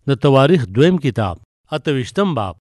د تواریخ دویم کتاب 28 باب.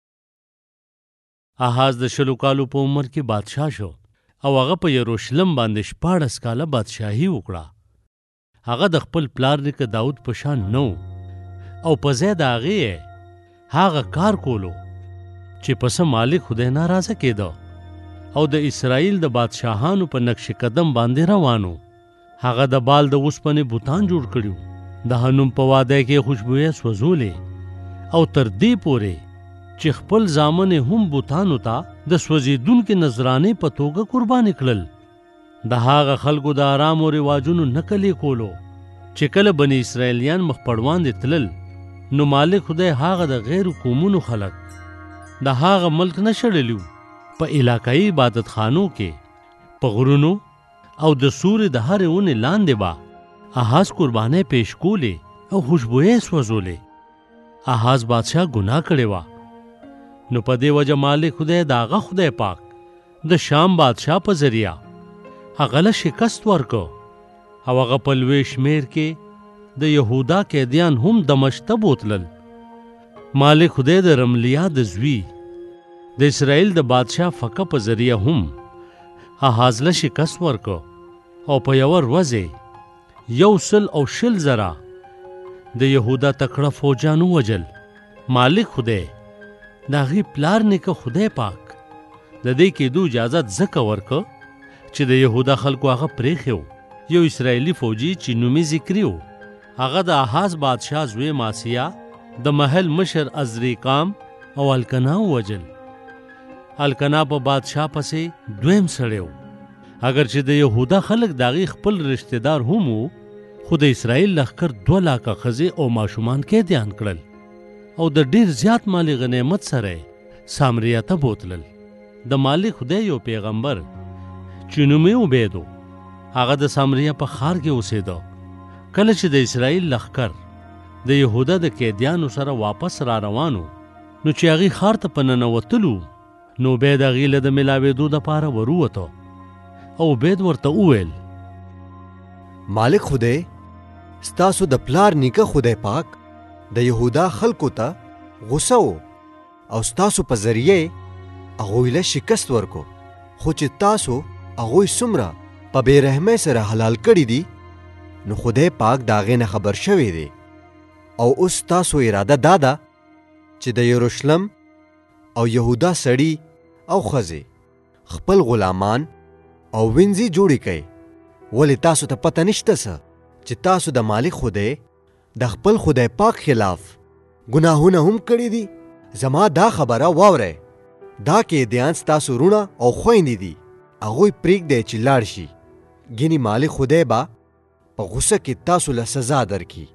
احاز د 20 کالو په عمر کې بادشاه شو او هغه په یروشلم باندې 14 کاله بادشاهي وکړه. هغه د خپل پلار نیکه داود په شان نو او په ځای د هغې هغه کار کولو چې پس مالک خدای ناراضه کېده او د اسرائیل د بادشاهانو په نقش قدم باندې روانو. هغه د بال د اوسپنې بوتان جوړ کړیو، د هنوم په واده کې خوشبویه سوځولې او تر دې پورې چې خپل زامن هم بوتانو ته د سوځېدونکې نذرانې په توګه قرباني کړل. د هغه خلکو د آرام او رواجونو نقل یې کولو چې کله بني اسرائیلیان مخ پړوان تلل نو مالک خدای هغه د غیر قومونو خلک د هغه ملک نه شړلیو. په علاقایي عبادت خانو کې په غرونو او د سوري د هرې ونې لاندې به احاز قربانۍ پیش کولې او خوشبویې سوځولې. احاز بادشاه ګناه کړې وه، نو په دې وجه مالک خدای د هغه خدای پاک د شام بادشاه په ذریعه هغه له شکست ورکو او هغه په لوی شمېر کې د یهودا قیدیان هم دمشق ته بوتلل. مالک خدای د رملیا د زوی د اسرائیل د بادشاه فقه په ذریعه هم احاز له شکست ورکو او په یوه ورځ 160,000 د یهودا تکړه فوجانو وجل. مالک خدای د هغې پلار نیکه خدای پاک د دې کېدو اجازت ځکه ورکه چې د یهودا خلکو هغه پرېښی. یو اسرائیلي فوجي چې نومي ذکري و، هغه د احاز بادشاه زوی ماسیا د محل مشر عزریقام او القنا ووجل. القنا په بادشاه پسې دویم سړی و، اگر چې د یهودا خلک د هغې خپل رشته دار هم و، خو د اسرائیل لښکر 2 لاکه ښځې او ماشومان قیدیان کړل او د ډېر زیات مالي غنیمت سره سامریا ته بوتلل. د مالک خدای یو پیغمبر چې نوم یې عبید و، هغه د سامریا په ښار کې اوسېده. کله چې د اسرائیل لښکر د یهودا د قیدیانو سره واپس را روانو نو چې هغې ښار ته په ننوتلو نو عبید هغې له د ملاوېدو دپاره ورووته او عبید ورته وویل، مالک خدای ستاسو د پلار نیکه خدای پاک د یهودا خلکو ته غصه و او ستاسو په ذریعه هغوی له شکست ورکو، خو چې تاسو هغوی څومره په بې رحمۍ سره حلال کړي دي نو خدای پاک د هغې نه خبر شوی دی او اوس تاسو اراده دا ده چې د یروشلم او یهودا سړي او ښځې خپل غلامان او وینځي جوړې کړئ. ولې تاسو ته پته نشته څه چې تاسو د مالک خدای د خپل خدای پاک خلاف ګناهونه هم کړي دي؟ زما دا خبره واورئ، دا قیدیان ستاسو رونه او خویندې دي، هغوی پرېږدئ چې لاړ شي، ګینې مالک خدای به په غصه کې تاسو له سزا درکړي.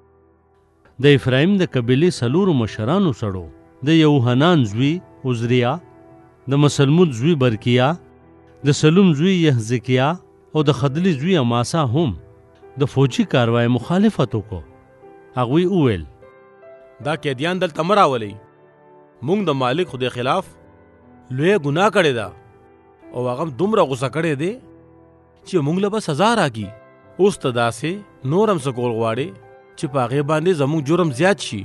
د افرایم د قبیلې 4 مشرانو سړو د یوحنان زوی عزریا، د مسلمود زوی برکیا، د سلوم زوی یحزکیا او د خدلی زوی اماسا هم د فوجي کاروای مخالفت وکړو. هغوی وویل، دا قیدیان دلته مه راولئ، موږ د مالک خدای خلاف لویه ګناه کړې ده او هغه دومره غوسه کړی دی چې موږ له به سزا راکړي. اوس ته داسې نور هم څه کول غواړې چې په هغې باندې زموږ جرم زیات شي.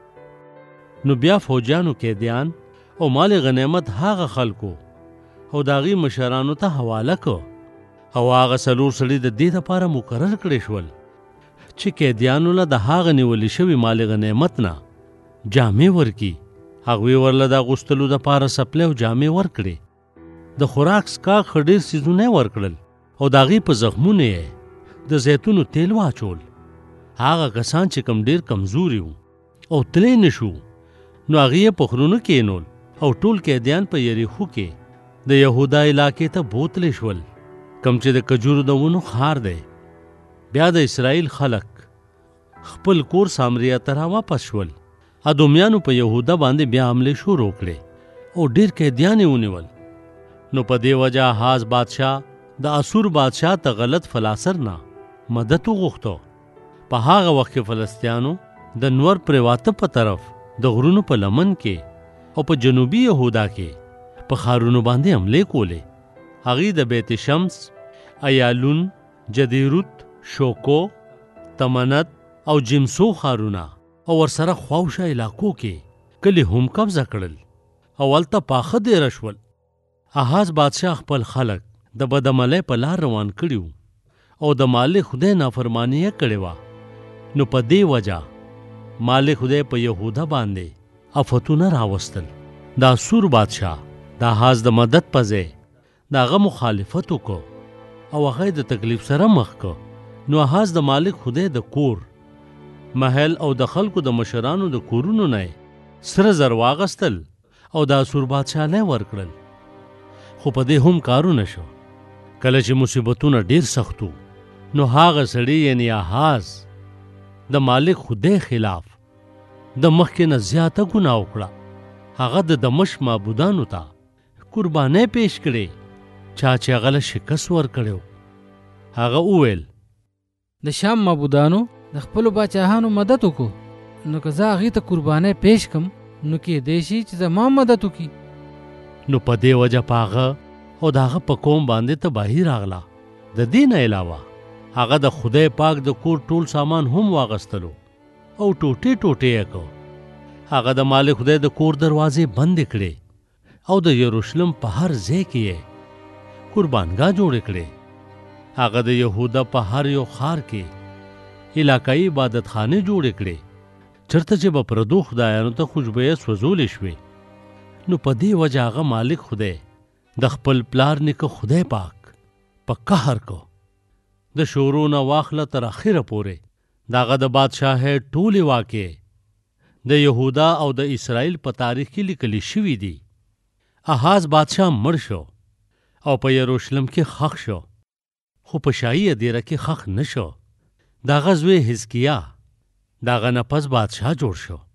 نو بیا فوجیانو قیدیان او مال غنیمت هغه خلکو او د هغې مشرانو ته حواله کو او هغه 4 سړي د دې دپاره مقرر کړی شول چې قیدیانو له د هغه نیولې شوي مال غنیمت نه جامې ورکړي. هغوی ورله د اغوستلو دپاره څپلۍ او جامې ورکړې، د خوراک څښاک ښه ډېر څیزونه یې ورکړل او د هغې په زخمونو یې د زیتونو تیل واچول. هغه کسان چې کم ډېر کمزوري وو او تللی نه شو نو هغې یې په خرونو کېنول او ټول قیدیان په یریخو کې د یهودا علاقې ته بوتلی شول، کم چې د کجورو د ونو ښار دی. بیا د اسرائیل خلک خپل کور سامریا ته را واپس شول. ادومیانو په یهودا باندې بیا حملې شروع کړې او ډېر قیدیان یې ونیول. نو په دې وجه احاز بادشاه د اسور بادشاه ته غلط فلاسر نه مدد وغوښتو. په هغه وخت کې فلسطینیانو د نور پرېواته په طرف د غرونو په لمن کې او په جنوبي یهودا کې په ښارونو باندې حملې کولې. هغې د بیت شمس، ایالون، جدیروت، شوکو، تمنت او جمسو ښارونه او ورسره خواوشه علاقو کې کلی هم قبضه کړل او هلته پاخه دیره شول. احاز بادشاه خپل خلک د بدعملۍ په لار روان کړي او د مالک خدای نافرمانی یې کړې وه. نو په دې وجه مالک خدای په یهوده باندې افتونه راوستل. د اسور بادشاه د احاز د مدد په ځای د هغه مخالفت وکړو او هغه د تکلیف سره مخ کړ. نو احاز د مالک خدای د کور محل او د خلکو د مشرانو د کورونو نه سره زر واغستل او د اسور بادشاه له ورکړل. خو په دې هم کارونه شو. کله چې مصیبتونه ډیر سختو نو هغه سړی یعنی احاز د مالک خدای خلاف د مخکې نه زیاته ګناه وکړه. هغه د دمشق معبودانو ته قربانۍ پیش کړې چا چې هغه له شکست ورکړی. هغه وویل د شام معبودانو د خپلو باچاهانو مدد وکړو، نو که زه هغې ته قربانۍ پیش کم نو کیدای شي چې زما مدد وکړي. نو په دې وجه په هغه او د هغه په قوم باندې تباهي راغله. د دې نه علاوه هغه د خدای پاک د کور ټول سامان هم واغستلو او ټوټې ټوټې یې کړو. هغه د مالک خدای د کور دروازې بندې کړې او د یروشلم په هر ځای کې یې قربانګاه جوړې کړې. هغه د یهوده په هر یو ښار کې علاقایي عبادتخانې جوړې کړې چېرته چې به پردو خدایانو ته خوشبویه سوځولې شوې. نو په دې وجه هغه مالک خدای د خپل پلار نیکه خدای پاک په قهر کو. د شروع نه واخله تر اخره پورې د هغه د بادشاهۍ ټولې واقعې د یهودا او د اسرائیل په تاریخ کې لیکلي شوي دي. احاز بادشاه مړ شو او په یروشلم کې خښ شو، خو په شاهي ادیره کې خښ نه شو. د هغه زوی حزقیه د هغه نه پس بادشاه جوړ شو.